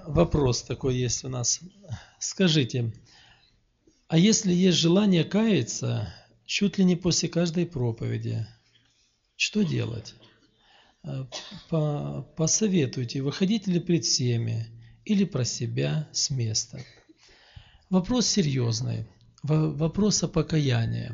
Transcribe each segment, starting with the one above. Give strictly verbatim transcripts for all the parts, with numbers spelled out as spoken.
вопрос такой есть у нас. Скажите, а если есть желание каяться чуть ли не после каждой проповеди, что делать? По- Посоветуйте, выходить ли пред всеми или про себя с места. Вопрос серьезный, во- вопрос о покаянии.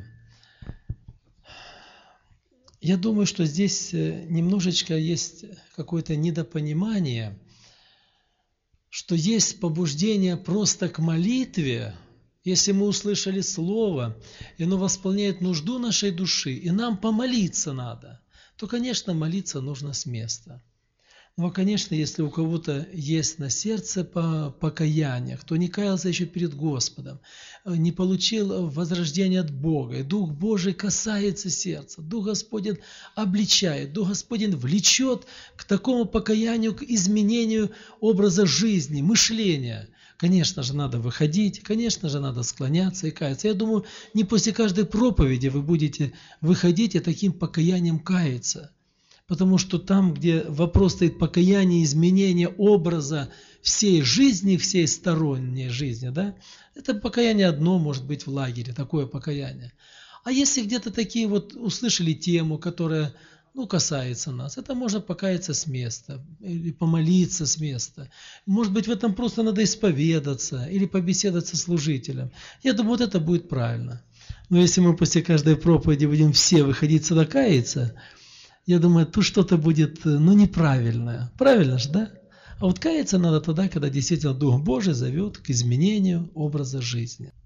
Я думаю, что здесь немножечко есть какое-то недопонимание, что есть побуждение просто к молитве, если мы услышали Слово, и оно восполняет нужду нашей души, и нам помолиться надо, то, конечно, молиться нужно с места. Но, конечно, если у кого-то есть на сердце покаяние, кто не каялся еще перед Господом, не получил возрождения от Бога, и Дух Божий касается сердца, Дух Господень обличает, Дух Господень влечет к такому покаянию, к изменению образа жизни, мышления. Конечно же, надо выходить, конечно же, надо склоняться и каяться. Я думаю, не после каждой проповеди вы будете выходить и таким покаянием каяться. Потому что там, где вопрос стоит покаяние, изменение образа всей жизни, всей сторонней жизни, да, это покаяние одно может быть в лагере, такое покаяние. А если где-то такие вот услышали тему, которая, ну, касается нас, это можно покаяться с места, или помолиться с места. Может быть, в этом просто надо исповедаться, или побеседовать со служителем. Я думаю, вот это будет правильно. Но если мы после каждой проповеди будем все выходить сюда каяться, я думаю, тут что-то будет, ну, неправильное. Правильно же, да? А вот каяться надо тогда, когда действительно Дух Божий зовет к изменению образа жизни.